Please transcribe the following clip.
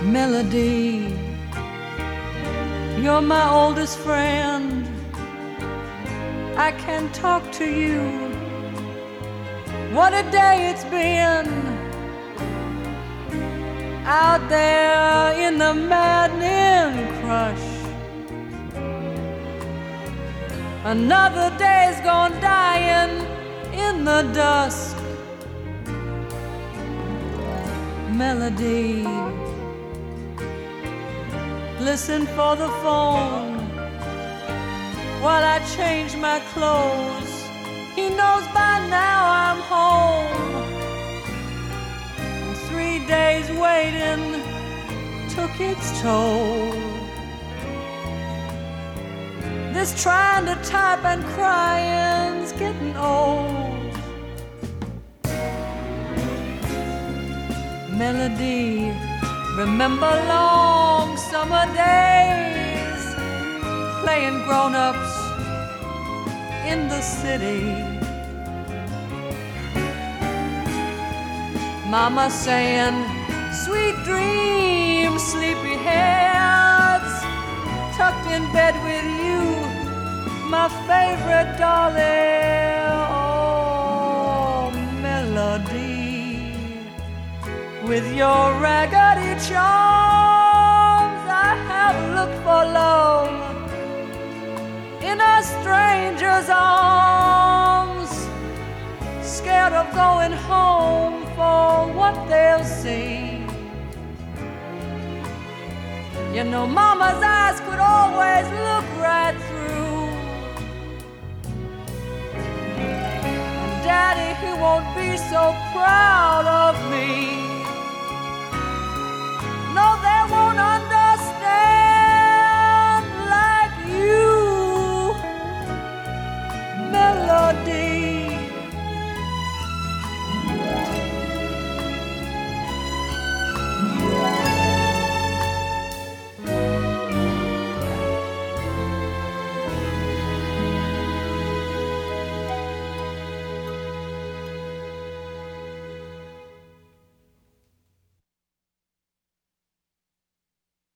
Melody, you're my oldest friend. I can talk to you. What a day it's been out there in the maddening crush. Another day's gone dying in the dusk. Melody, listen for the phone while I change my clothes. He knows by now I'm home. 3 days waiting took its toll. This trying to type and crying's getting old. Melody, remember long summer days playing grown-ups in the city. Mama saying, sweet dreams, sleepy heads, tucked in bed with you, my favorite darling. Oh, Melody, with your raggedy charms, I have looked for love in a stranger's arms, scared of going home for what they'll see. You know, Mama's eyes could always look right through, and Daddy, he won't be so proud of me. No, they won't understand